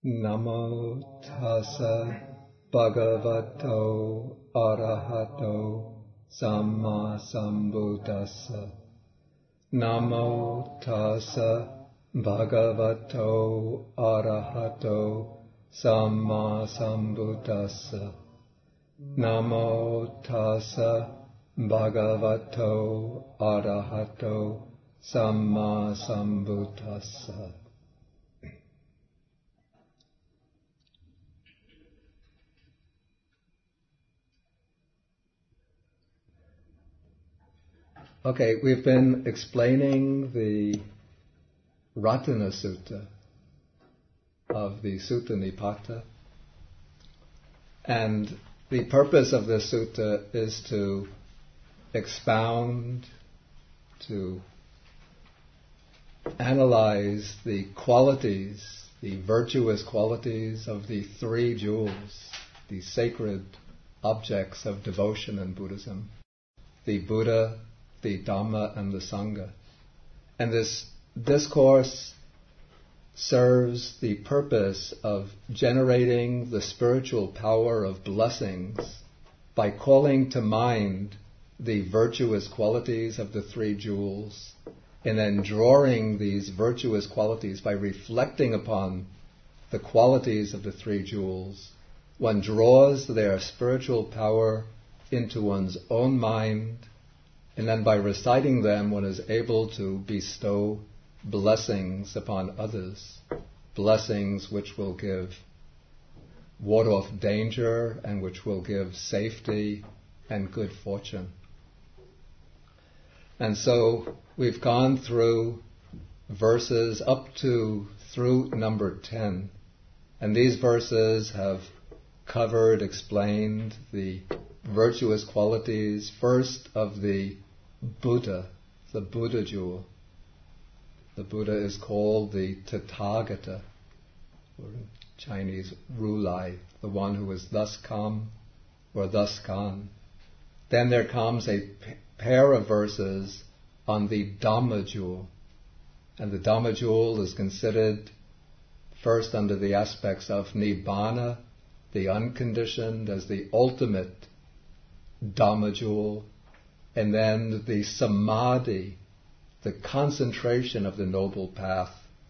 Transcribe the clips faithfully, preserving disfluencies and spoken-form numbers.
Namo tassa bhagavato arahato samma sambuddhassa. Namo tassa bhagavato arahato samma sambuddhassa. Namo tassa bhagavato arahato samma sambuddhassa. Okay, we've been explaining the Ratana Sutta of the Sutta Nipata, and the purpose of this sutta is to expound, to analyze the qualities, the virtuous qualities of the three jewels, the sacred objects of devotion in Buddhism, the Buddha, the Dhamma, and the Sangha. And this discourse serves the purpose of generating the spiritual power of blessings by calling to mind the virtuous qualities of the three jewels, and then drawing these virtuous qualities by reflecting upon the qualities of the three jewels. One draws their spiritual power into one's own mind, and then by reciting them, one is able to bestow blessings upon others, blessings which will give ward off danger and which will give safety and good fortune. And so we've gone through verses up to through number ten, and these verses have covered, explained the virtuous qualities, first of the Buddha, the Buddha jewel. The Buddha is called the Tathagata, or in Chinese, Rulai, the one who is thus come or thus gone. Then there comes a p- pair of verses on the Dhamma jewel, and the Dhamma jewel is considered first under the aspects of Nibbana, the unconditioned, as the ultimate Dhamma jewel, and then the Samadhi, the concentration of the Noble Path,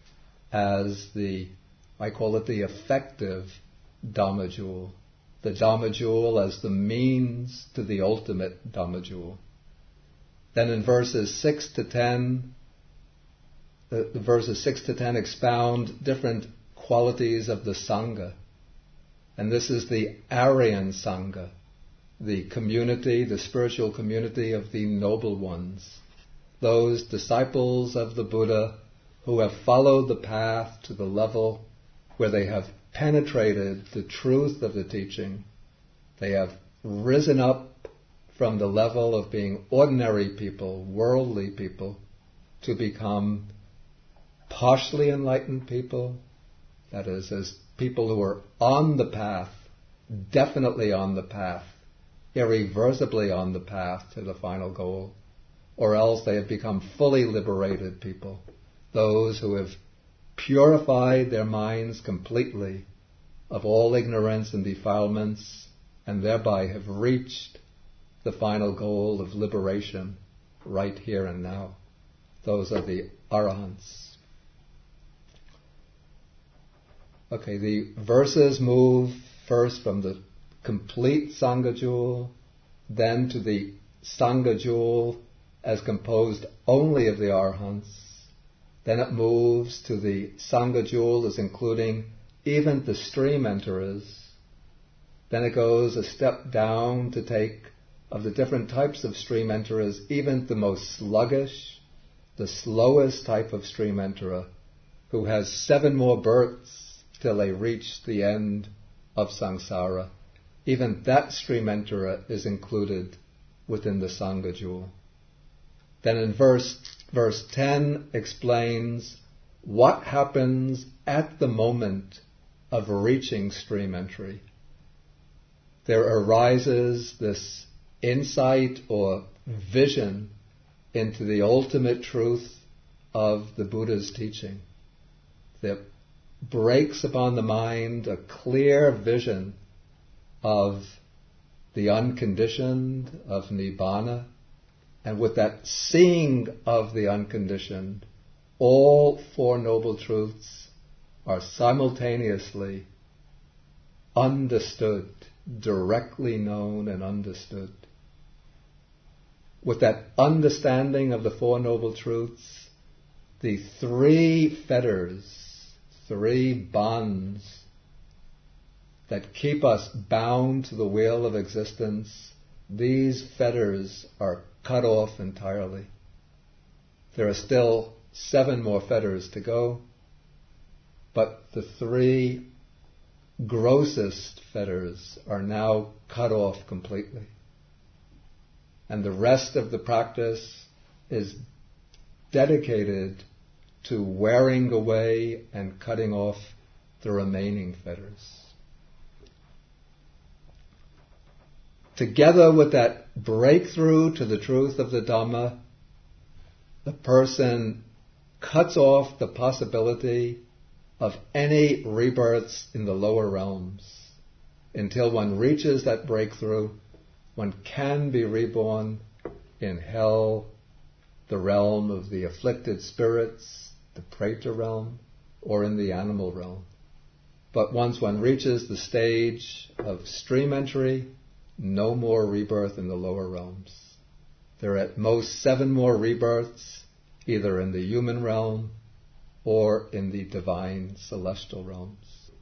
as the, I call it the effective Dhamma jewel, the Dhamma jewel as the means to the ultimate Dhamma jewel. Then in verses six to ten, the, the verses six to ten expound different qualities of the Sangha, and this is the Aryan Sangha, the community, the spiritual community of the noble ones, those disciples of the Buddha who have followed the path to the level where they have penetrated the truth of the teaching. They have risen up from the level of being ordinary people, worldly people, to become partially enlightened people, that is, as people who are on the path, definitely on the path, irreversibly on the path to the final goal, or else they have become fully liberated people, those who have purified their minds completely of all ignorance and defilements, and thereby have reached the final goal of liberation right here and now. Those are the Arahants. Okay, the verses move first from the complete Sangha jewel, then to the Sangha jewel as composed only of the Arahants. Then it moves to the Sangha jewel as including even the stream enterers. Then it goes a step down to take of the different types of stream enterers, even the most sluggish, the slowest type of stream enterer, who has seven more births till they reach the end of samsara. Even that stream enterer is included within the Sangha jewel. Then in verse, verse ten explains what happens at the moment of reaching stream entry. There arises this insight or vision into the ultimate truth of the Buddha's teaching. The breaks upon the mind a clear vision of the unconditioned, of Nibbana, and with that seeing of the unconditioned, all Four Noble Truths are simultaneously understood, directly known and understood. With that understanding of the Four Noble Truths, the three fetters, three bonds that keep us bound to the wheel of existence, these fetters are cut off entirely. There are still seven more fetters to go, but the three grossest fetters are now cut off completely. And the rest of the practice is dedicated to wearing away and cutting off the remaining fetters. Together with that breakthrough to the truth of the Dhamma, the person cuts off the possibility of any rebirths in the lower realms. Until one reaches that breakthrough, one can be reborn in hell, the realm of the afflicted spirits, the Preta realm, or in the animal realm. But once one reaches the stage of stream entry, no more rebirth in the lower realms. There are at most seven more rebirths, either in the human realm or in the divine celestial realms.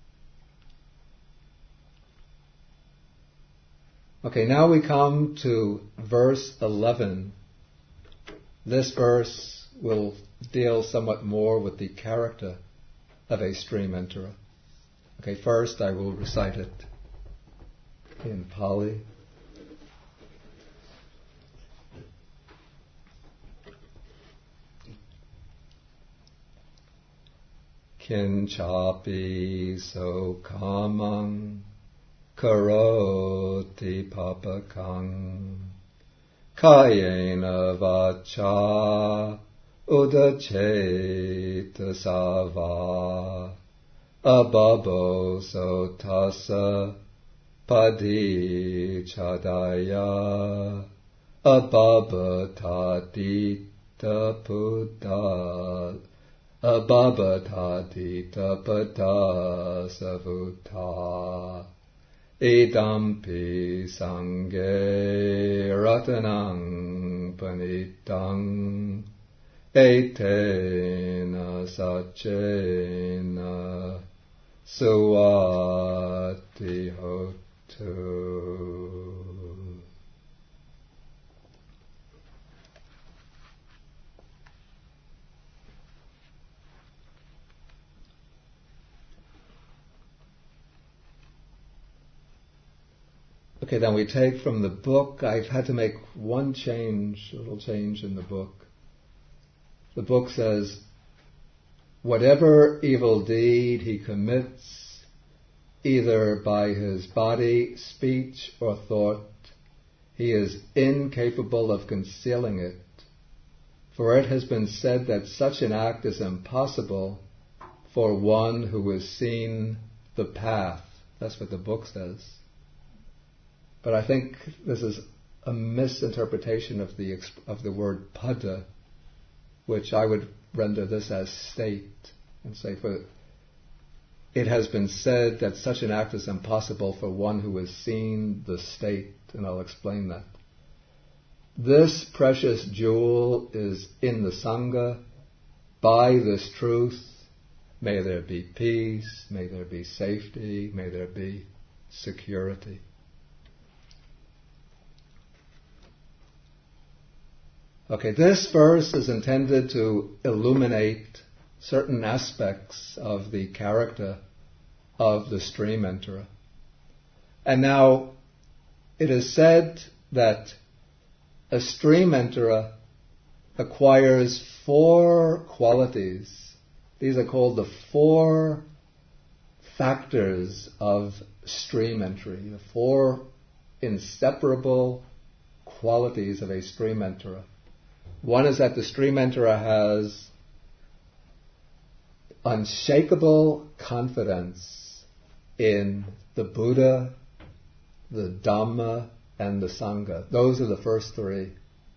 Okay, now we come to verse eleven. This verse will deal somewhat more with the character of a stream enterer. Okay, first I will recite it in Pali. Kinchapi so kamang karoti papakang kayena vacha udacheta sava ababo so tasa padi chadaya ababatadita puta ababatadita pada savuta idampi sange ratanang panitang etena sachena suati hotu. Okay, then we take from the book. I've had to make one change, a little change in the book. The book says, whatever evil deed he commits, either by his body, speech, or thought, he is incapable of concealing it. For it has been said that such an act is impossible for one who has seen the path. That's what the book says. But I think this is a misinterpretation of the of the word pada, which I would render this as state, and say, for it has been said that such an act is impossible for one who has seen the state, and I'll explain that. This precious jewel is in the Sangha. By this truth, may there be peace, may there be safety, may there be security. Okay, this verse is intended to illuminate certain aspects of the character of the stream enterer. And now, it is said that a stream enterer acquires four qualities. These are called the four factors of stream entry, the four inseparable qualities of a stream enterer. One is that the stream enterer has unshakable confidence in the Buddha, the Dhamma, and the Sangha. Those are the first three.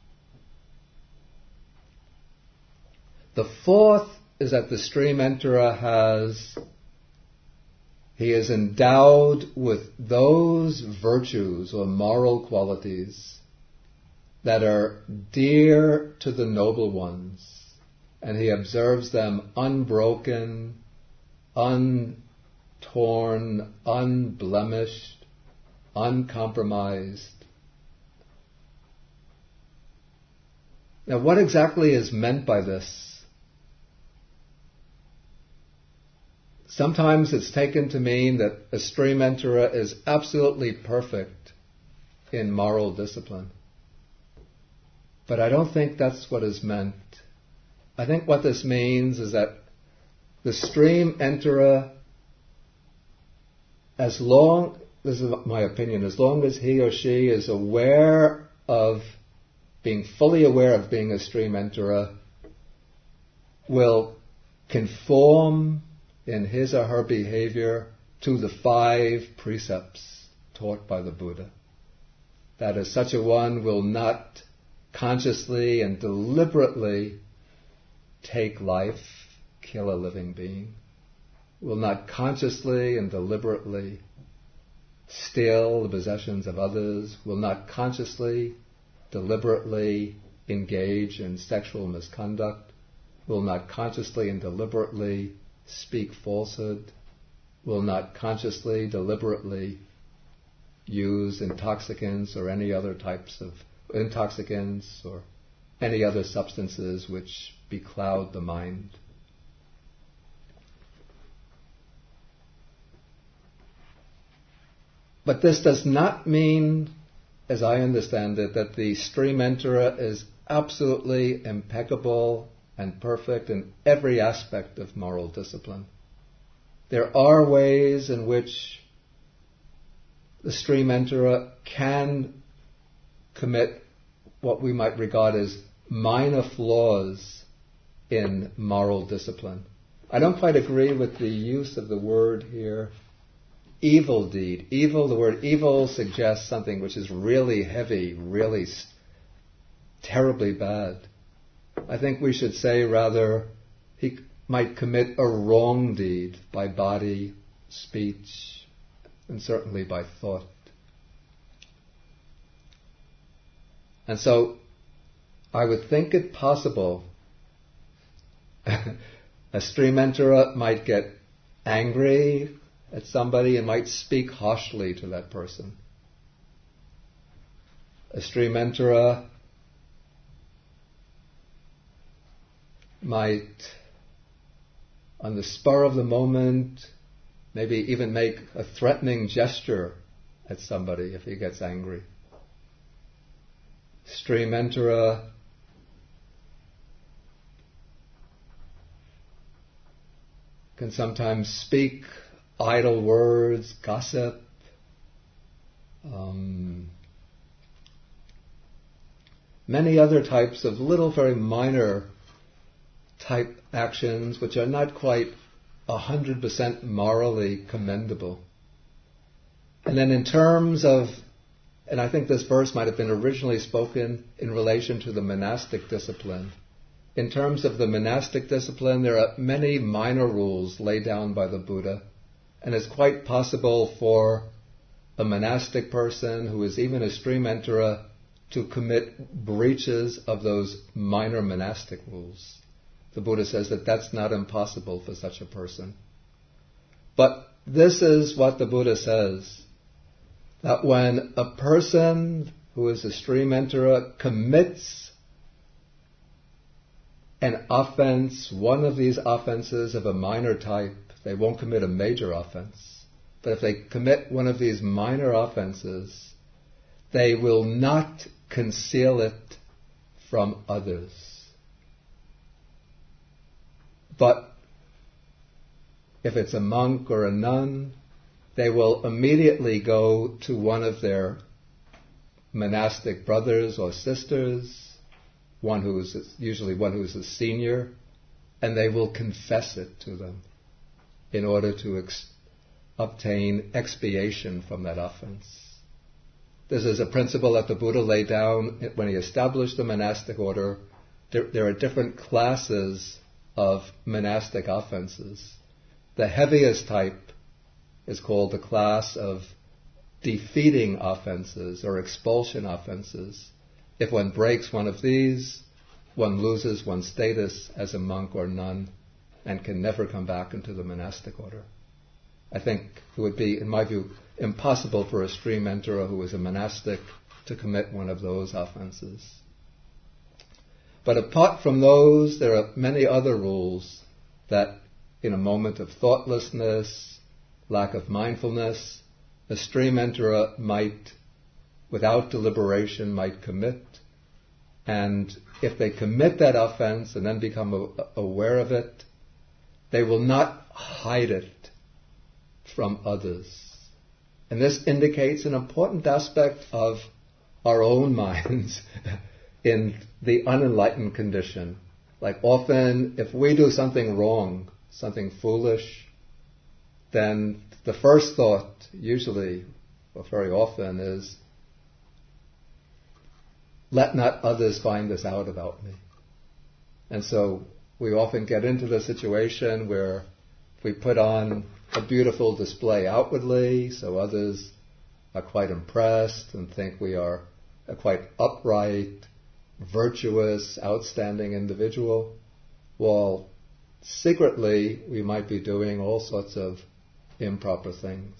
The fourth is that the stream enterer has, he is endowed with those virtues or moral qualities that are dear to the noble ones, and he observes them unbroken, untorn, unblemished, uncompromised. Now, what exactly is meant by this? Sometimes it's taken to mean that a stream enterer is absolutely perfect in moral discipline. But I don't think that's what is meant. I think what this means is that the stream enterer, as long, this is my opinion, as long as he or she is aware of, being fully aware of being a stream enterer, will conform in his or her behavior to the five precepts taught by the Buddha. That is, such a one will not consciously and deliberately take life, kill a living being, will not consciously and deliberately steal the possessions of others, will not consciously, deliberately engage in sexual misconduct, will not consciously and deliberately speak falsehood, will not consciously, deliberately use intoxicants or any other types of intoxicants or any other substances which becloud the mind. But this does not mean, as I understand it, that the stream enterer is absolutely impeccable and perfect in every aspect of moral discipline. There are ways in which the stream enterer can commit what we might regard as minor flaws in moral discipline. I don't quite agree with the use of the word here, evil deed. Evil, the word evil suggests something which is really heavy, really st- terribly bad. I think we should say rather he might commit a wrong deed by body, speech, and certainly by thought. And so I would think it possible a stream enterer might get angry at somebody and might speak harshly to that person. A stream enterer might, on the spur of the moment, maybe even make a threatening gesture at somebody if he gets angry. Stream enterer can sometimes speak idle words, gossip, um, many other types of little, very minor type actions which are not quite a hundred percent morally commendable. And then in terms of, and I think this verse might have been originally spoken in relation to the monastic discipline. In terms of the monastic discipline, there are many minor rules laid down by the Buddha, and it's quite possible for a monastic person who is even a stream enterer to commit breaches of those minor monastic rules. The Buddha says that that's not impossible for such a person. But this is what the Buddha says, that when a person who is a stream enterer commits an offense, one of these offenses of a minor type, they won't commit a major offense, but if they commit one of these minor offenses, they will not conceal it from others. But if it's a monk or a nun, they will immediately go to one of their monastic brothers or sisters, one who is usually one who is a senior and they will confess it to them in order to ex- obtain expiation from that offense. This is a principle that the Buddha laid down when he established the monastic order. There, there are different classes of monastic offenses. The heaviest type is called the class of defeating offenses or expulsion offenses. If one breaks one of these, one loses one's status as a monk or nun and can never come back into the monastic order. I think it would be, in my view, impossible for a stream enterer who is a monastic to commit one of those offenses. But apart from those, there are many other rules that in a moment of thoughtlessness, lack of mindfulness, a stream enterer might, without deliberation, might commit. And if they commit that offense and then become a- aware of it, they will not hide it from others. And this indicates an important aspect of our own minds in the unenlightened condition. Like often, if we do something wrong, something foolish, then the first thought, usually, or very often, is, let not others find this out about me. And so we often get into the situation where we put on a beautiful display outwardly, so others are quite impressed and think we are a quite upright, virtuous, outstanding individual, while secretly we might be doing all sorts of improper things.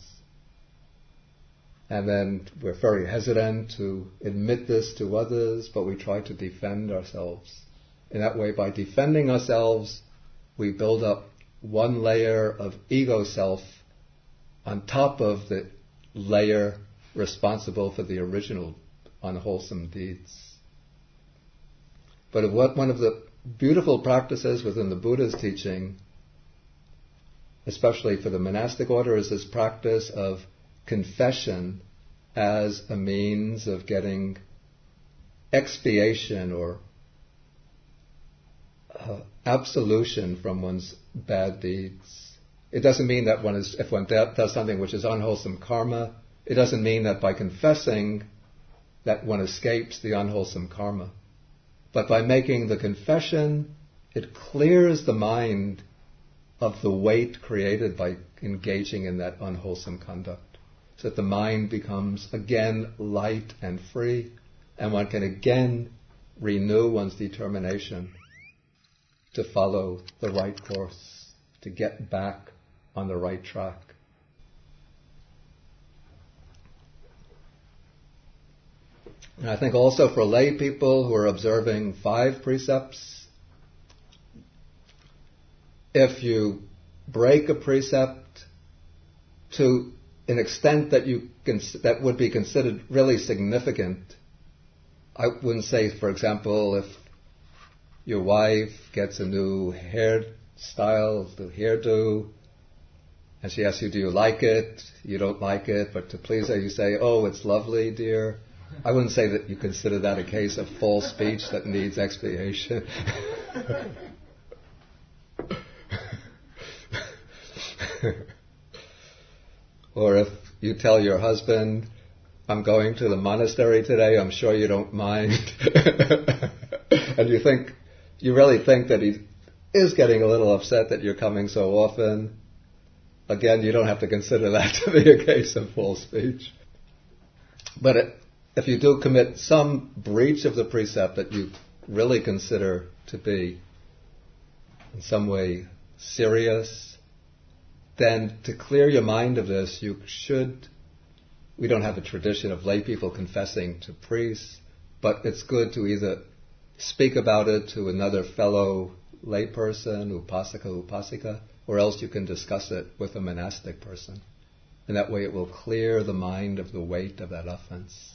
And then we're very hesitant to admit this to others, but we try to defend ourselves. In that way, by defending ourselves, we build up one layer of ego self on top of the layer responsible for the original unwholesome deeds. But what one of the beautiful practices within the Buddha's teaching, especially for the monastic order, is this practice of confession as a means of getting expiation or uh, absolution from one's bad deeds. It doesn't mean that one is, if one does something which is unwholesome karma, it doesn't mean that by confessing that one escapes the unwholesome karma. But by making the confession, it clears the mind of the weight created by engaging in that unwholesome conduct, so that the mind becomes again light and free, and one can again renew one's determination to follow the right course, to get back on the right track. And I think also for lay people who are observing five precepts, if you break a precept to an extent that you can, that would be considered really significant, I wouldn't say, for example, if your wife gets a new hairstyle, the hairdo, and she asks you, do you like it? You don't like it, but to please her you say, oh, it's lovely, dear. I wouldn't say that you consider that a case of false speech that needs expiation. Or if you tell your husband, I'm going to the monastery today, I'm sure you don't mind. And you think, you really think that he is getting a little upset that you're coming so often. Again, you don't have to consider that to be a case of false speech. But it, if you do commit some breach of the precept that you really consider to be in some way serious, then to clear your mind of this, you should, we don't have a tradition of lay people confessing to priests, but it's good to either speak about it to another fellow layperson, upasaka, upasika, or else you can discuss it with a monastic person. And that way it will clear the mind of the weight of that offense.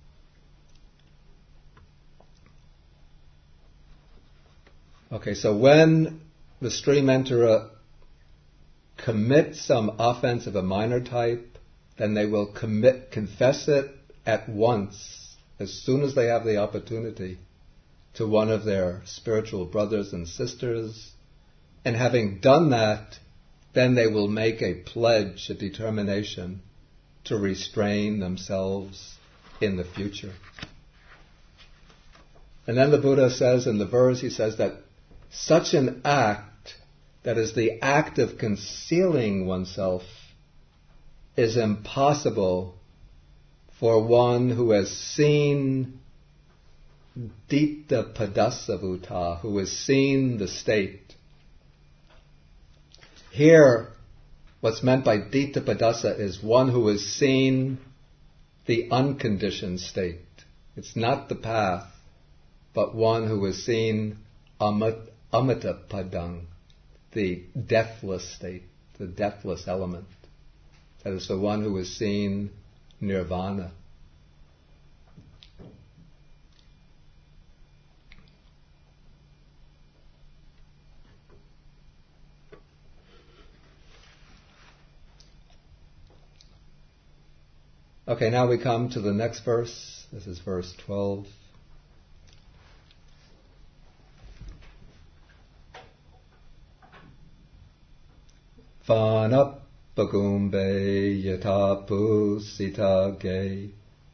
Okay, so when the stream enterer commits some offense of a minor type, then they will commit, confess it at once, as soon as they have the opportunity, to one of their spiritual brothers and sisters, And having done that, then they will make a pledge, a determination to restrain themselves in the future. And then the Buddha says in the verse, he says that such an act, that is the act of concealing oneself, is impossible for one who has seen Dita Padasavutta, who has seen the state. Here, what's meant by Dita Padasa is one who has seen the unconditioned state. It's not the path, but one who has seen Amata, amata Padang, the deathless state, the deathless element. That is the one who has seen Nirvana. Okay, now we come to the next verse. This is verse twelve. Vanapagumbe yatapu sitage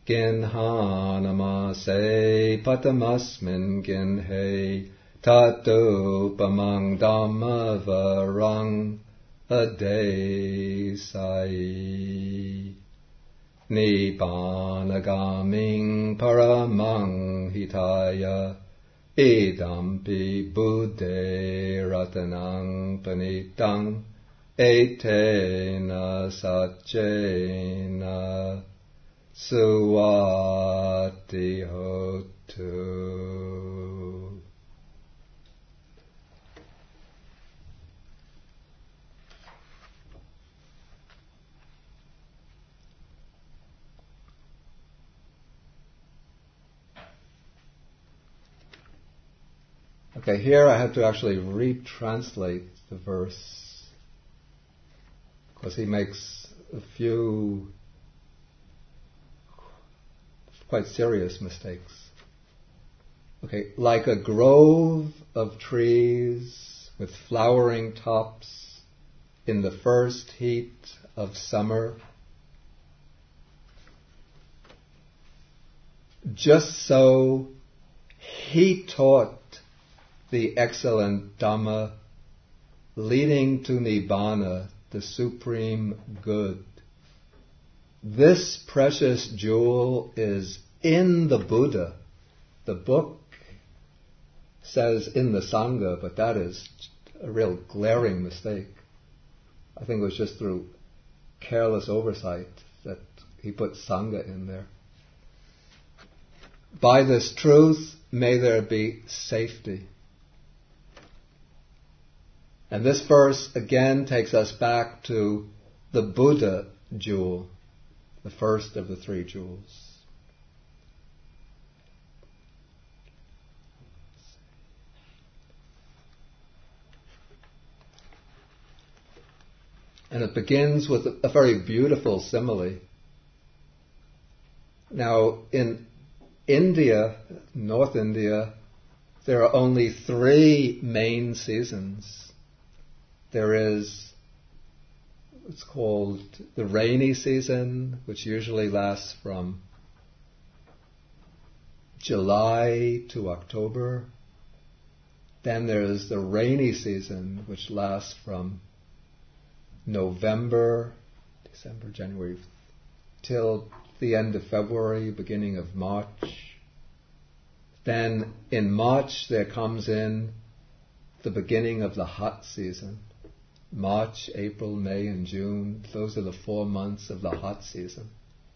ginhanamase patamasmin ginhe tatu pamang dhammavarang adesai Nibbanagaming paramang hitaya idampi buddhe ratanang panitang etena satchena suwati hotu. Okay, here I have to actually retranslate the verse because he makes a few quite serious mistakes. Okay, like a grove of trees with flowering tops in the first heat of summer, just so he taught the excellent Dhamma leading to Nibbana, the supreme good. This precious jewel is in the Buddha. The book says in the Sangha, but that is a real glaring mistake. I think it was just through careless oversight that he put Sangha in there. By this truth, may there be safety. And this verse again takes us back to the Buddha jewel, the first of the three jewels. And it begins with a very beautiful simile. Now, in India, North India, there are only three main seasons. There is what's called the rainy season, which usually lasts from July to October. Then there's the rainy season, which lasts from November, December, January, till the end of February, beginning of March. Then in March there comes in the beginning of the hot season. March, April, May, and June, those are the four months of the hot season.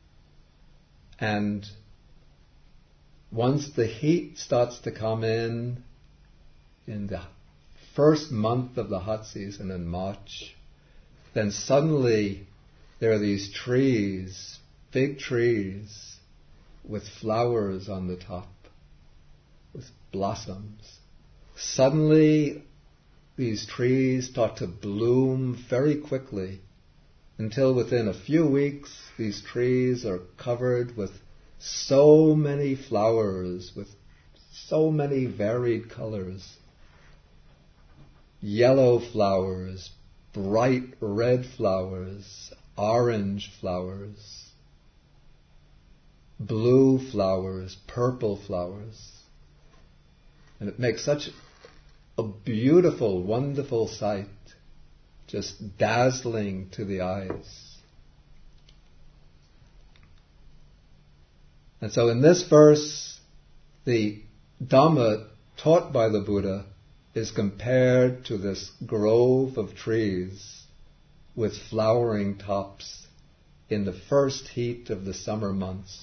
And once the heat starts to come in, in the first month of the hot season in March, then suddenly there are these trees, big trees, with flowers on the top, with blossoms. Suddenly these trees start to bloom very quickly until within a few weeks these trees are covered with so many flowers, with so many varied colors. yellow flowers, bright red flowers, orange flowers, blue flowers, purple flowers. And it makes such a beautiful, wonderful sight, just dazzling to the eyes. And so in this verse, the Dhamma taught by the Buddha is compared to this grove of trees with flowering tops in the first heat of the summer months.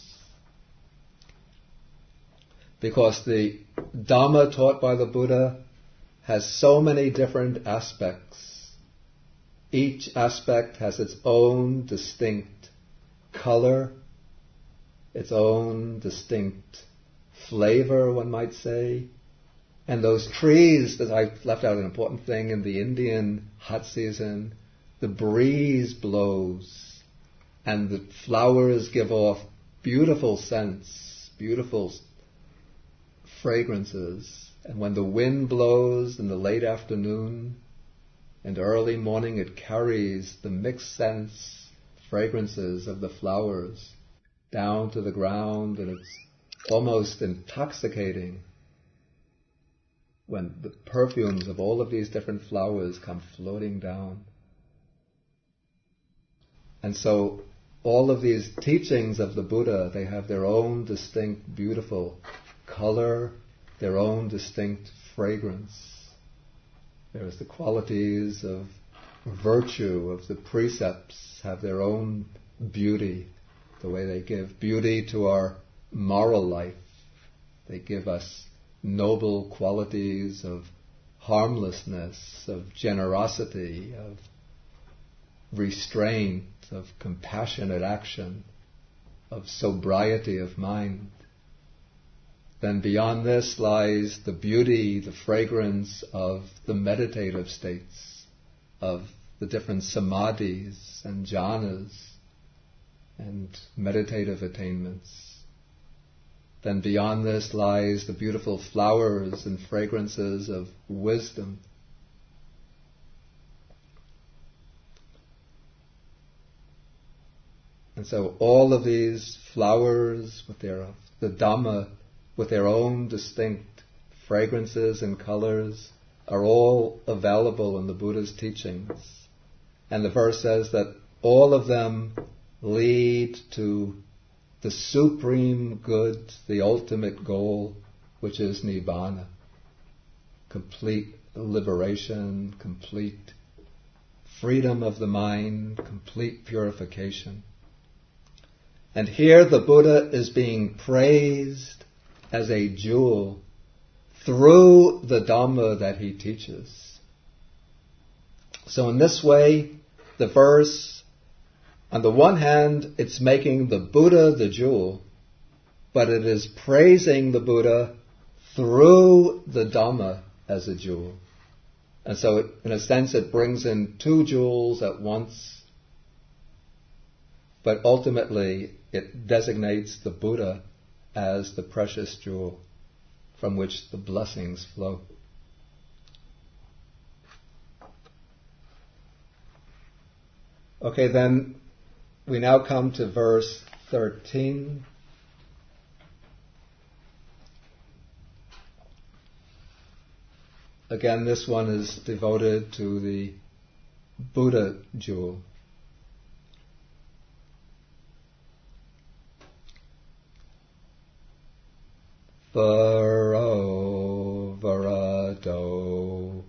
Because the Dhamma taught by the Buddha has so many different aspects. Each aspect has its own distinct color, its own distinct flavor, one might say. And those trees, that I left out an important thing, in the Indian hot season, the breeze blows and the flowers give off beautiful scents, beautiful fragrances. And when the wind blows in the late afternoon and early morning, it carries the mixed scents, fragrances of the flowers down to the ground, and it's almost intoxicating when the perfumes of all of these different flowers come floating down. And so all of these teachings of the Buddha, they have their own distinct, beautiful color, their own distinct fragrance. There's the qualities of virtue, of the precepts, have their own beauty, the way they give beauty to our moral life. They give us noble qualities of harmlessness, of generosity, of restraint, of compassionate action, of sobriety of mind. Then beyond this lies the beauty, the fragrance of the meditative states, of the different samadhis and jhanas and meditative attainments. Then beyond this lies the beautiful flowers and fragrances of wisdom. And so all of these flowers with their, the Dhamma, with their own distinct fragrances and colors, are all available in the Buddha's teachings. And the verse says that all of them lead to the supreme good, the ultimate goal, which is Nibbana. Complete liberation, complete freedom of the mind, complete purification. And here the Buddha is being praised as a jewel through the Dhamma that he teaches. So in this way, the verse, on the one hand, it's making the Buddha the jewel, but it is praising the Buddha through the Dhamma as a jewel. And so it, in a sense, it brings in two jewels at once, but ultimately it designates the Buddha as the precious jewel from which the blessings flow. Okay, then we now come to verse thirteen. Again, this one is devoted to the Buddha jewel. Varo varado,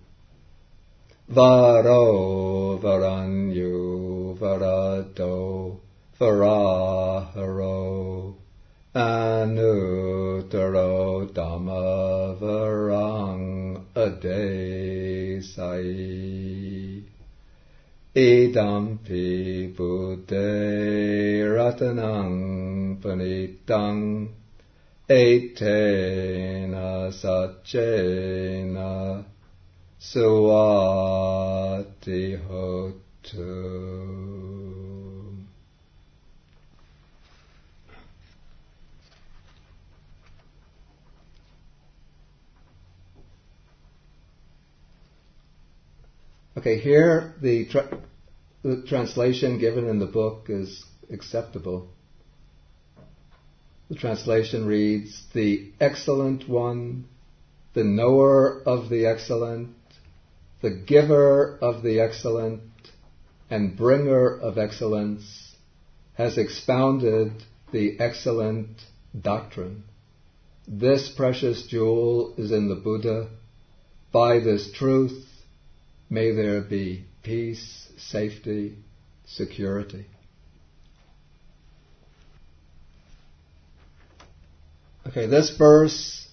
varo varanyu varado, varaharo, anutaro dhamma varang adesai. Idampi buddhe ratanang panitang etena satchena suati hotu. Okay, here the, tra- the translation given in the book is acceptable. The translation reads, the excellent one, the knower of the excellent, the giver of the excellent, and bringer of excellence, has expounded the excellent doctrine. This precious jewel is in the Buddha. By this truth, may there be peace, safety, security. Okay, this verse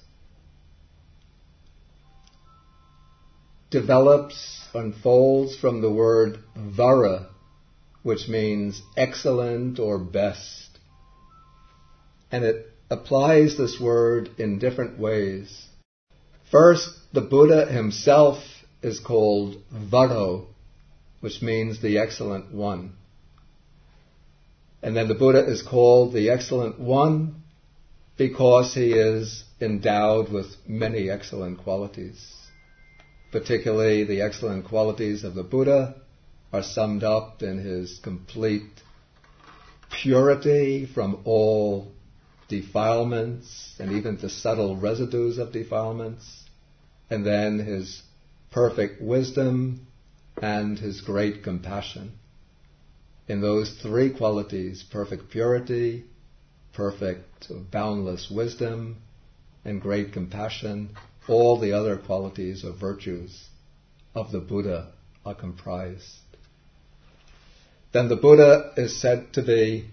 develops, unfolds from the word vara, which means excellent or best. And it applies this word in different ways. First, the Buddha himself is called Varo, which means the excellent one. And then the Buddha is called the excellent one because he is endowed with many excellent qualities. Particularly the excellent qualities of the Buddha are summed up in his complete purity from all defilements and even the subtle residues of defilements, and then his perfect wisdom and his great compassion. In those three qualities, perfect purity, perfect boundless wisdom, and great compassion, all the other qualities or virtues of the Buddha are comprised. Then the Buddha is said to be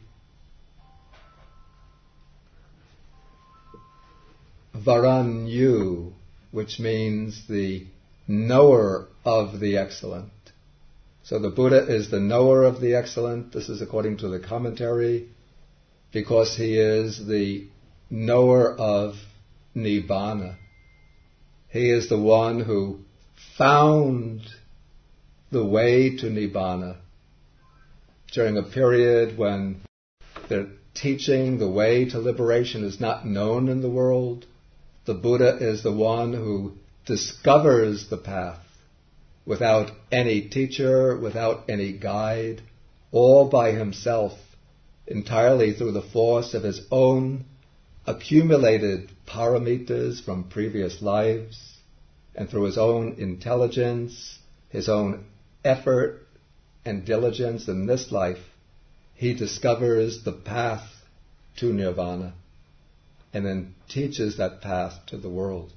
Varanyu, which means the knower of the excellent. So the Buddha is the knower of the excellent. This is according to the commentary, because he is the knower of Nibbana. He is the one who found the way to Nibbana during a period when the teaching, the way to liberation is not known in the world. The Buddha is the one who discovers the path without any teacher, without any guide, all by himself, entirely through the force of his own accumulated paramitas from previous lives, and through his own intelligence, his own effort and diligence in this life, he discovers the path to nirvana and then teaches that path to the world.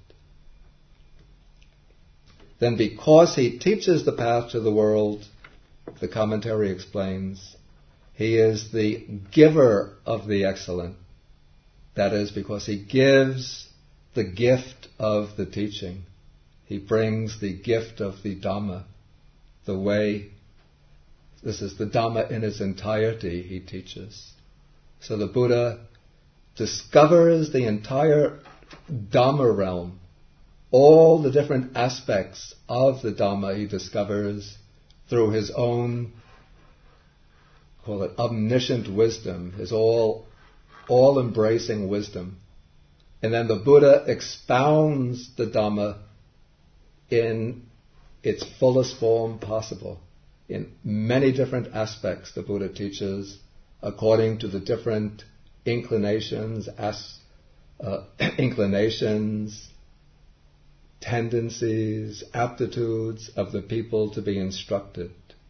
Then because he teaches the path to the world, the commentary explains, he is the giver of the excellent. That is, because he gives the gift of the teaching. He brings the gift of the Dhamma, the way. This is the Dhamma in its entirety he teaches. So the Buddha discovers the entire Dhamma realm, all the different aspects of the Dhamma he discovers through his own, call it omniscient wisdom, his all, all-embracing wisdom. And then the Buddha expounds the Dhamma in its fullest form possible. In many different aspects the Buddha teaches according to the different inclinations, as, uh, inclinations, tendencies, aptitudes of the people to be instructed.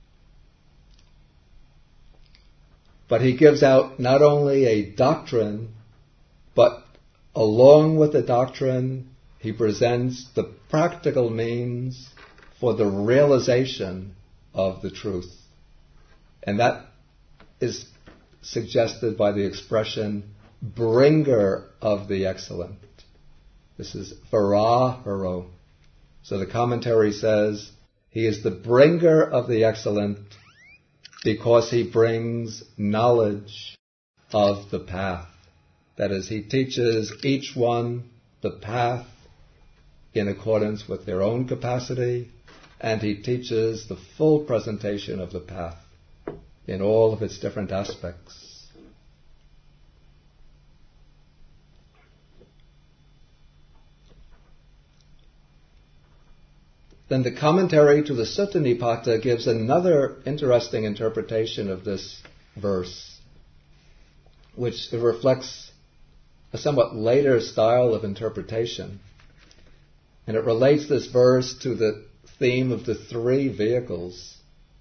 But he gives out not only a doctrine, but along with the doctrine, he presents the practical means for the realization of the truth. And that is suggested by the expression, bringer of the excellent. This is Varaharo. So the commentary says, he is the bringer of the excellent because he brings knowledge of the path. That is, he teaches each one the path in accordance with their own capacity, and he teaches the full presentation of the path in all of its different aspects. then the commentary to the Sutta Nipata gives another interesting interpretation of this verse, which reflects a somewhat later style of interpretation. And it relates this verse to the theme of the three vehicles.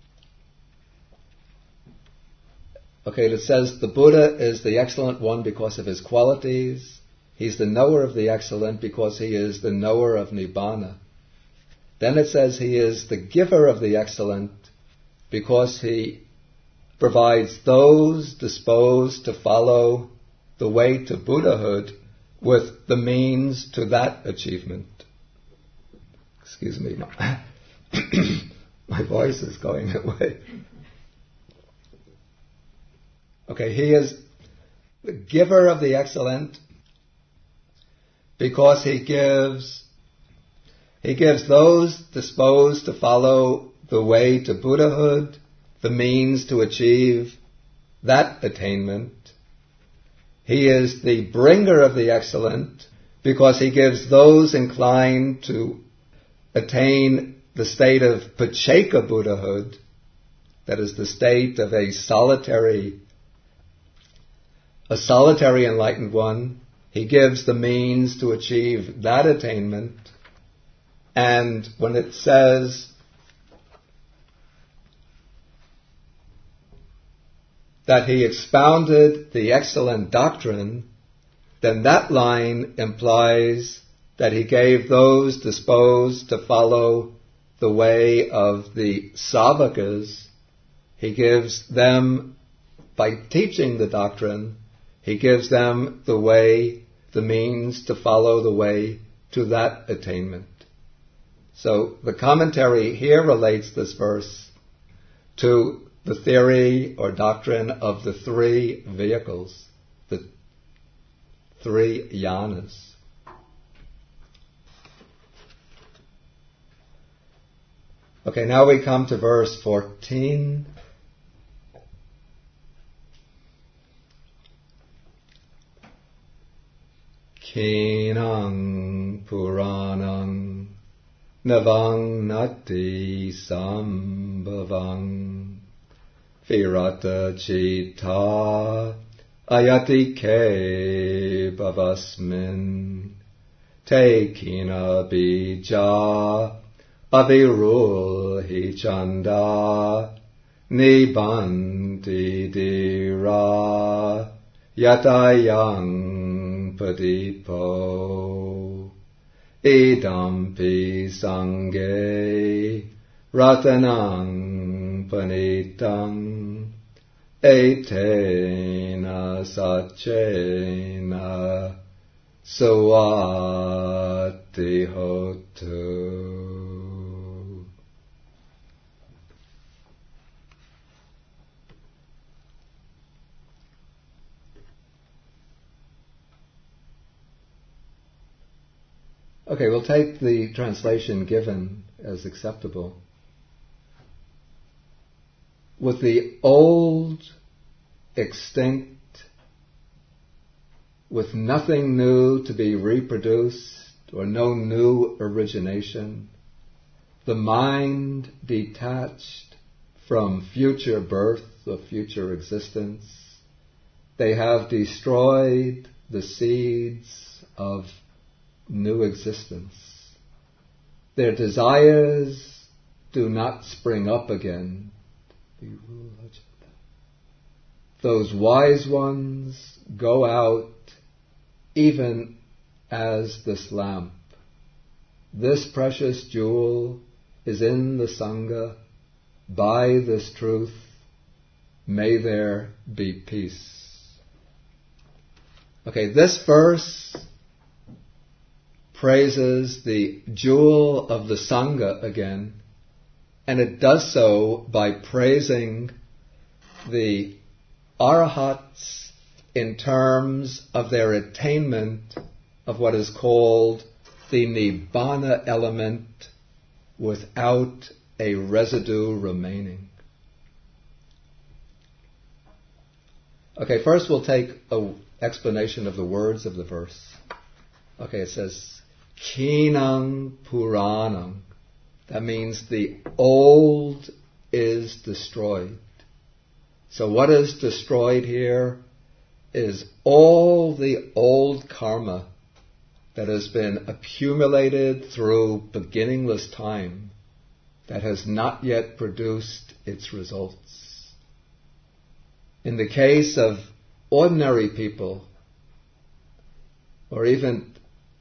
Okay, it says the Buddha is the excellent one because of his qualities. He's the knower of the excellent because he is the knower of Nibbana. Then it says he is the giver of the excellent because he provides those disposed to follow the way to Buddhahood with the means to that achievement. Excuse me, my, my voice is going away. Okay, he is the giver of the excellent because he gives he gives those disposed to follow the way to Buddhahood the means to achieve that attainment. He is the bringer of the excellent because he gives those inclined to attain the state of Pacceka Buddhahood, that is the state of a solitary a solitary enlightened one. He gives the means to achieve that attainment. And when it says that he expounded the excellent doctrine, then that line implies that he gave those disposed to follow the way of the Savakas, he gives them, by teaching the doctrine, he gives them the way, the means to follow the way to that attainment. So the commentary here relates this verse to the theory or doctrine of the three vehicles, the three yanas. Okay, now we come to verse fourteen. Kinang Puranang Navang Nati Sambhavang Virata Chitta Ayati Ke Bhavasmin Te Kina Bija Avirul Hi Chanda Nibanti Dira Yatayang Padipo Idampi Sanghe Ratanang Panitang Etena Sachena Sawati Hotu. Okay, we'll take the translation given as acceptable. With the old, extinct, with nothing new to be reproduced or no new origination, the mind detached from future birth or future existence, they have destroyed the seeds of new existence. Their desires do not spring up again. Those wise ones go out even as this lamp. This precious jewel is in the Sangha. By this truth, may there be peace. Okay, this verse praises the jewel of the Sangha again, and it does so by praising the Arahats in terms of their attainment of what is called the Nibbana element without a residue remaining. Okay, first we'll take an explanation of the words of the verse. Okay, it says, Kinang Puranang. That means the old is destroyed. So what is destroyed here is all the old karma that has been accumulated through beginningless time that has not yet produced its results. In the case of ordinary people, or even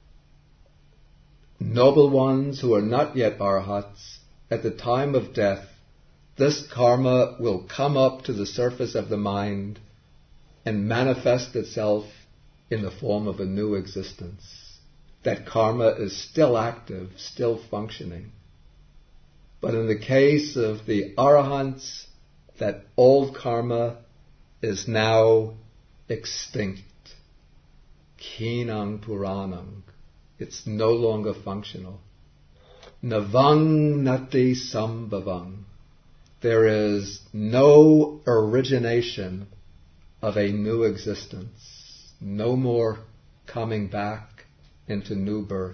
noble ones who are not yet arhats, at the time of death, this karma will come up to the surface of the mind and manifest itself in the form of a new existence. That karma is still active, still functioning. But in the case of the arahants, that old karma is now extinct. Khinang puranang. It's no longer functional. Navang nati sambhavang. There is no origination of a new existence. No more coming back into new birth.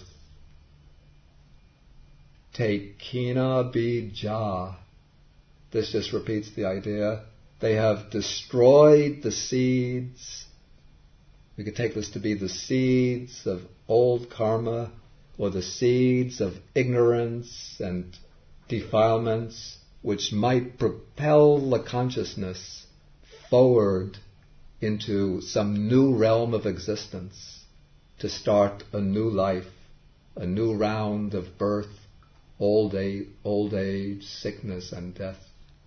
Take kina bija. This just repeats the idea. They have destroyed the seeds. We could take this to be the seeds of old karma, or the seeds of ignorance and defilements, which might propel the consciousness forward into some new realm of existence, to start a new life, a new round of birth, old age, old age, sickness and death.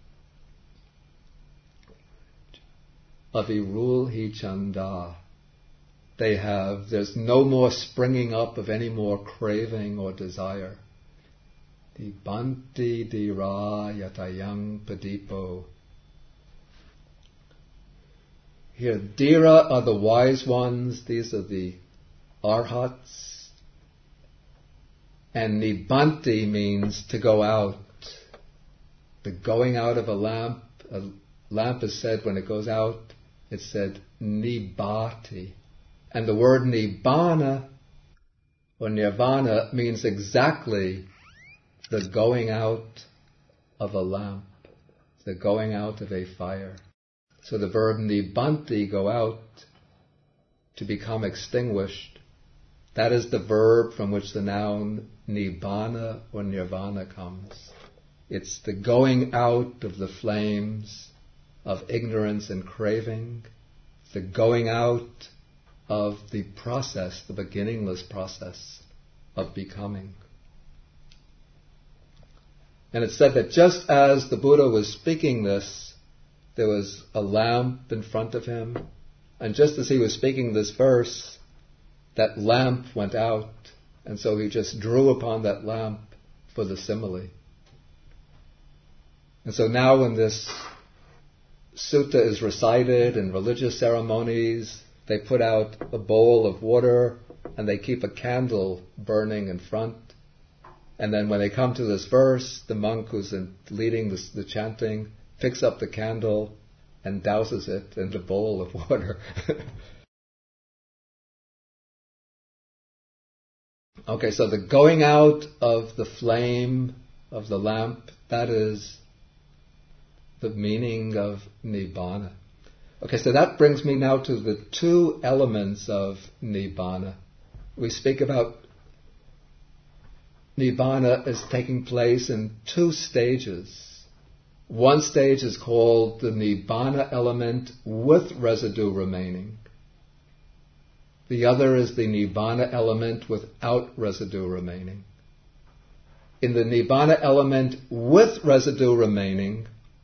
Avirul hi chanda. They have, there's no more springing up of any more craving or desire. Di banti dira yatayang padipo. Here, dira are the wise ones, these are the arhats. And nibanti means to go out. The going out of a lamp, a lamp is said when it goes out, it's said nibati. And the word nibbana or nirvana means exactly the going out of a lamp, the going out of a fire. So the verb nibbanti, go out, to become extinguished, that is the verb from which the noun nibbana or nirvana comes. It's the going out of the flames of ignorance and craving, the going out of the process, the beginningless process of becoming. And it's said that just as the Buddha was speaking this, there was a lamp in front of him, and just as he was speaking this verse, that lamp went out, and so he just drew upon that lamp for the simile. And so now when this sutta is recited in religious ceremonies, they put out a bowl of water and they keep a candle burning in front. And then when they come to this verse, the monk who's in leading this, the chanting picks up the candle and douses it in the bowl of water. Okay, so the going out of the flame of the lamp, that is the meaning of Nibbana. Okay, so that brings me now to the two elements of Nibbana. We speak about Nibbana as taking place in two stages. One stage is called the Nibbana element with residue remaining. The other is the Nibbana element without residue remaining. In the Nibbana element with residue remaining,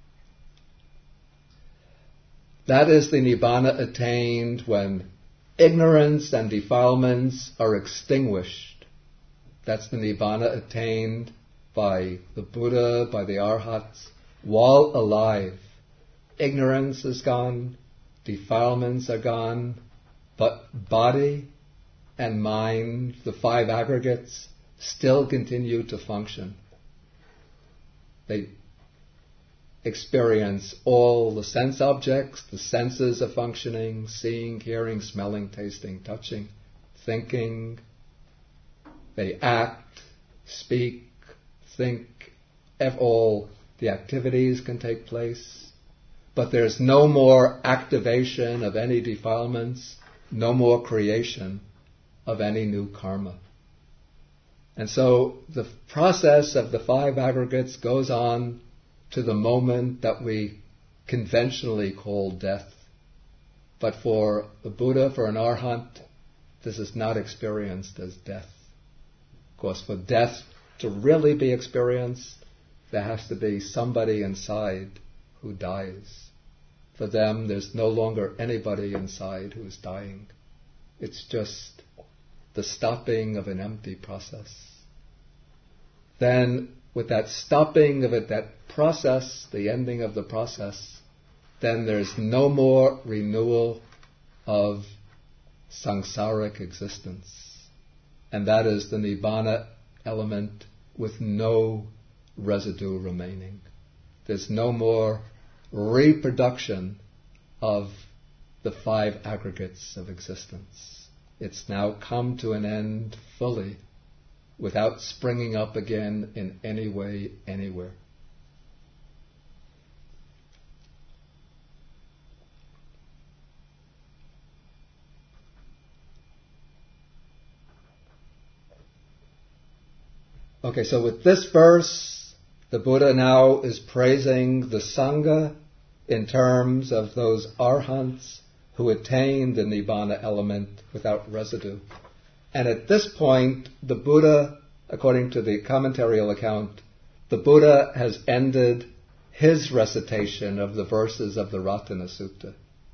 that is the Nibbana attained when ignorance and defilements are extinguished. That's the Nibbana attained by the Buddha, by the Arhats, while alive. Ignorance is gone, defilements are gone, but body and mind, the five aggregates, still continue to function. They experience all the sense objects, the senses are functioning, seeing, hearing, smelling, tasting, touching, thinking. They act, speak, think, all the activities can take place, but there's no more activation of any defilements, no more creation of any new karma. And so the process of the five aggregates goes on to the moment that we conventionally call death. But for the Buddha, for an Arhat, this is not experienced as death. Of course, for death to really be experienced, there has to be somebody inside who dies. For them, there's no longer anybody inside who's dying. It's just the stopping of an empty process. Then, with that stopping of it, that process, the ending of the process, then there's no more renewal of samsaric existence. And that is the Nibbana element with no residue remaining. There's no more reproduction of the five aggregates of existence. It's now come to an end fully, without springing up again in any way, anywhere. Okay, so with this verse, the Buddha now is praising the Sangha in terms of those Arhants who attain the Nibbana element without residue. And at this point, the Buddha, according to the commentarial account, the Buddha has ended his recitation of the verses of the Ratana Sutta.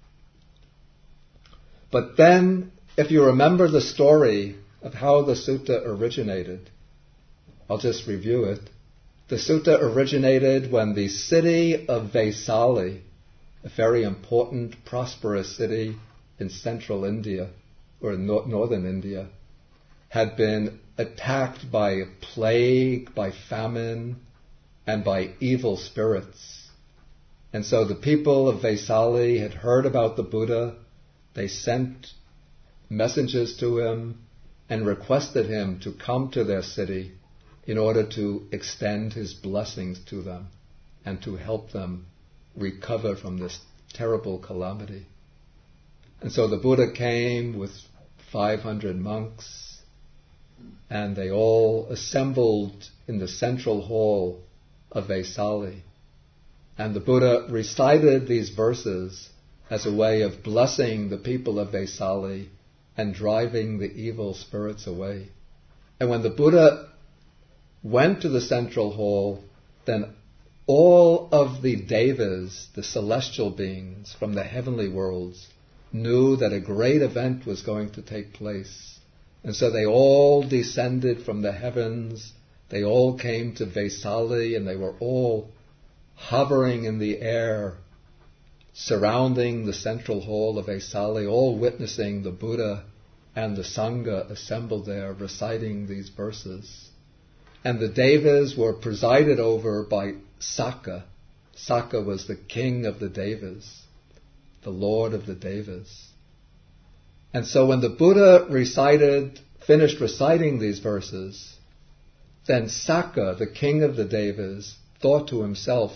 But then, if you remember the story of how the sutta originated, I'll just review it. The sutta originated when the city of Vaisali, a very important, prosperous city in central India, or in nor- northern India, had been attacked by a plague, by famine, and by evil spirits. And so the people of Vaisali had heard about the Buddha. They sent messengers to him and requested him to come to their city in order to extend his blessings to them and to help them recover from this terrible calamity. And so the Buddha came with five hundred monks, and they all assembled in the central hall of Vaisali. And the Buddha recited these verses as a way of blessing the people of Vaisali and driving the evil spirits away. And when the Buddha went to the central hall, then all of the devas, the celestial beings from the heavenly worlds, knew that a great event was going to take place. And so they all descended from the heavens, they all came to Vaisali, and they were all hovering in the air, surrounding the central hall of Vaisali, all witnessing the Buddha and the Sangha assembled there, reciting these verses. And the devas were presided over by Sakka. Sakka was the king of the devas, the lord of the devas. And so when the Buddha recited, finished reciting these verses, then Sakka, the king of the devas, thought to himself,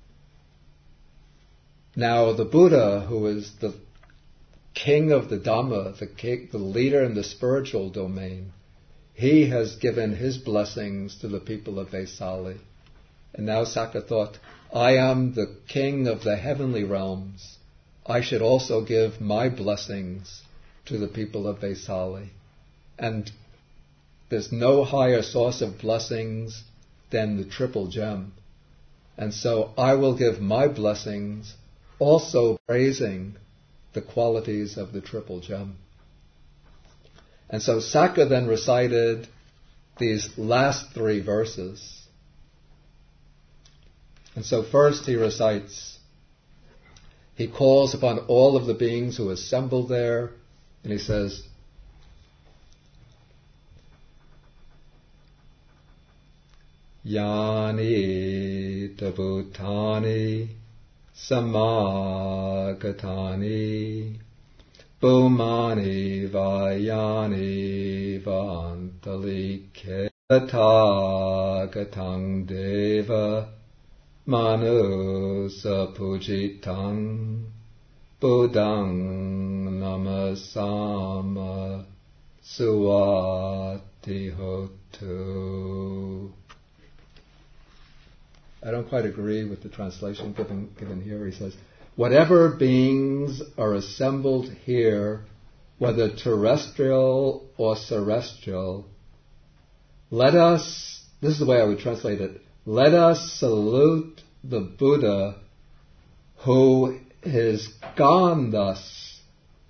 now the Buddha, who is the king of the Dhamma, the, king, the leader in the spiritual domain, he has given his blessings to the people of Vaisali. And now Sakka thought, I am the king of the heavenly realms. I should also give my blessings to the people of Vaisali. And there's no higher source of blessings than the triple gem. And so I will give my blessings, also praising the qualities of the triple gem. And so Sakka then recited these last three verses. And so first he recites, he calls upon all of the beings who assembled there, and he says, Yani tabutani samagatani Bhumani vayani vantalike Tata Tathagatang Deva Manusa Pujitam Buddhang Namasama Suwati Hotu. I don't quite agree with the translation given, given here. He says, whatever beings are assembled here, whether terrestrial or celestial, let us, this is the way I would translate it, let us salute the Buddha who is gone thus,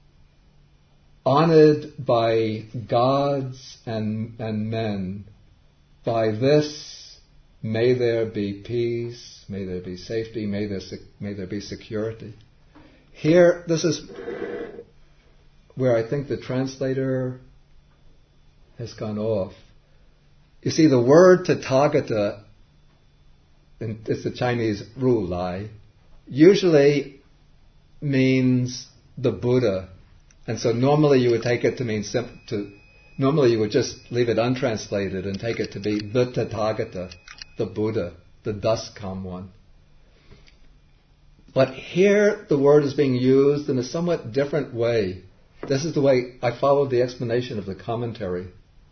honored by gods and, and men. By this, may there be peace, may there be safety, may there, may there be security. Here, this is where I think the translator has gone off. You see, the word Tathagata, and it's the Chinese Ru Lai, usually means the Buddha. And so normally you would take it to mean, sim- to, normally you would just leave it untranslated and take it to be the Tathagata, the Buddha, the thus come one. But here the word is being used in a somewhat different way. This is the way I followed the explanation of the commentary.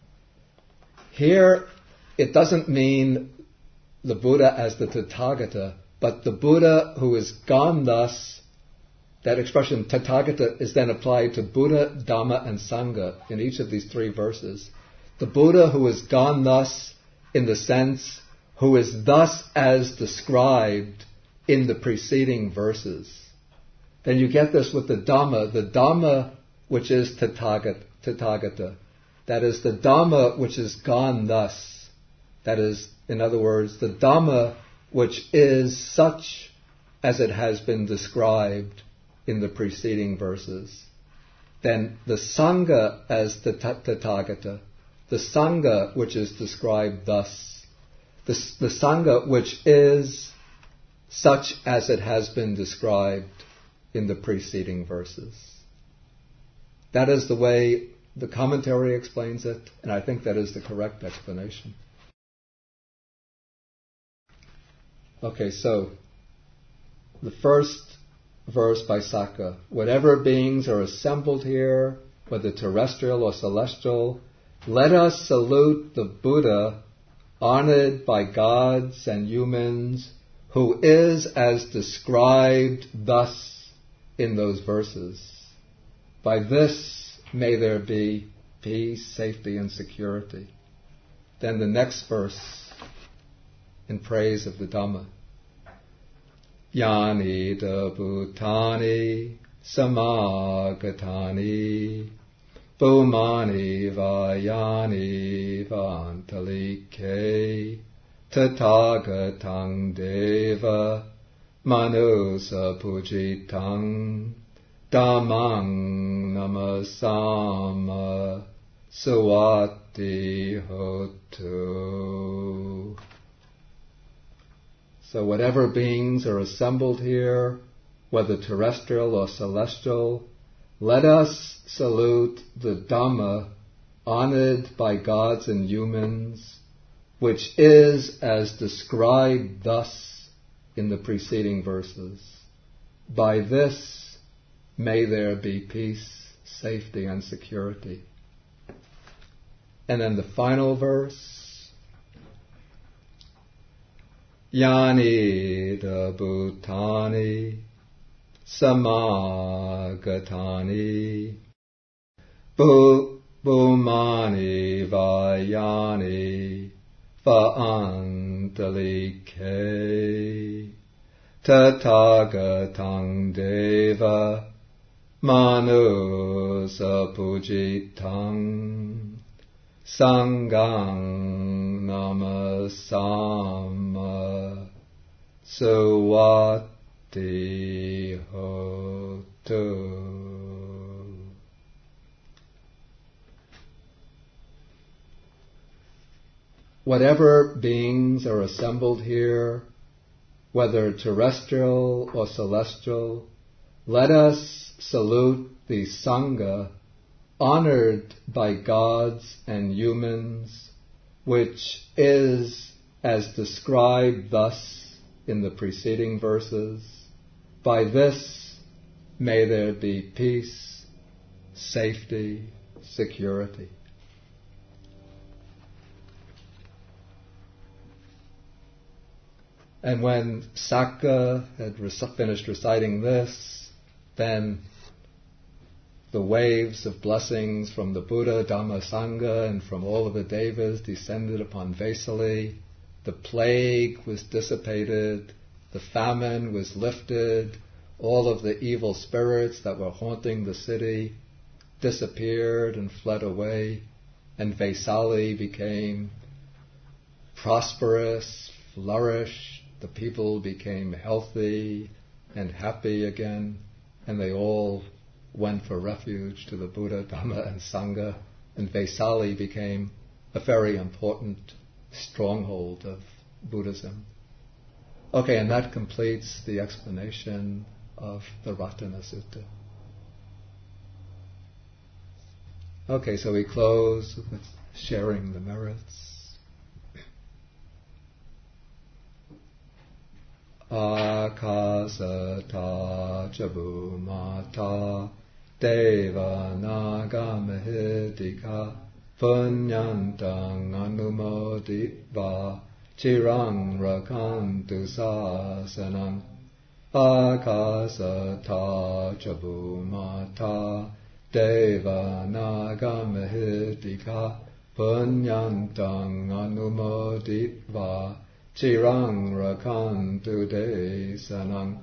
Here it doesn't mean the Buddha as the Tathagata, but the Buddha who is gone thus. That expression Tathagata is then applied to Buddha, Dhamma and Sangha in each of these three verses. The Buddha who is gone thus in the sense who is thus as described in the preceding verses. Then you get this with the Dhamma, the Dhamma which is Tathagata, Tathagata. That is the Dhamma which is gone thus. That is, in other words, the Dhamma which is such as it has been described in the preceding verses. Then the Sangha as the Tathagata, the Sangha which is described thus. The, the Sangha which is such as it has been described in the preceding verses. That is the way the commentary explains it, and I think that is the correct explanation. Okay, so the first verse by Sakka. Whatever beings are assembled here, whether terrestrial or celestial, let us salute the Buddha, honored by gods and humans, who is as described thus in those verses. By this may there be peace, safety, and security. Then the next verse in praise of the Dhamma. Yani da bhutani samagatani Bhumani vayani vantalike Tathagatang Deva Manusa Pujitam Dhammang Namasama Suwati Hotu. So whatever beings are assembled here, whether terrestrial or celestial, let us salute the Dhamma honored by gods and humans, which is as described thus in the preceding verses. By this may there be peace, safety, and security. And then the final verse, Yani da bhutani samagatani bhumani vayani vaantalike Tathagatang Deva Manusa Pujitam Sanghang Namasama Suwati Hotu. Whatever beings are assembled here, whether terrestrial or celestial, let us salute the Sangha honored by gods and humans, which is as described thus in the preceding verses. By this may there be peace, safety, security. And when Sakka had rec- finished reciting this, then the waves of blessings from the Buddha, Dhamma, Sangha, and from all of the devas descended upon Vesali. The plague was dissipated, the famine was lifted, all of the evil spirits that were haunting the city disappeared and fled away, and Vesali became prosperous, flourished. The people became healthy and happy again, and they all went for refuge to the Buddha, Dhamma, and Sangha, and Vesali became a very important stronghold of Buddhism. Okay, and that completes the explanation of the Ratana Sutta. Okay, so we close with sharing the merits. Akasata chabumata deva nagamahedika punyantang anumoditva chirang rakantu sasanam. Akasata chabumata deva nagamahedika punyantang anumoditva Chirang rakantu desanang.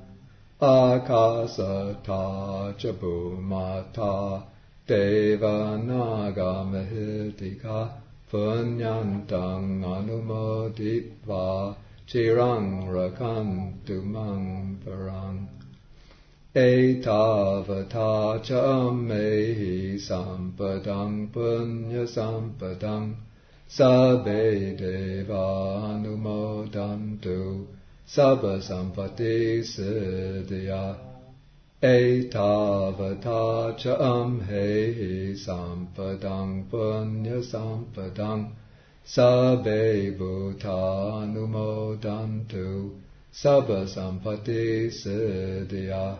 Akasata chabumata deva nagamahedika punyantang anumoditva chirang rakantu mang parang. Etavata cha mehi sampadang punya sampadang Sabbe deva anumodantu sabba sampati siddhya. Etavata cha amhehi sampadang punya sampadang sabbe bhuta anumodantu sabba sampati siddhya.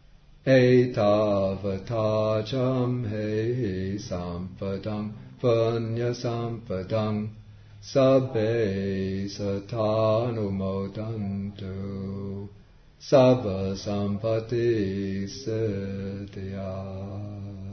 Etavata cha amhehi sampadang punya sampadang sabbe satanumodantu sabba sampati siddhya.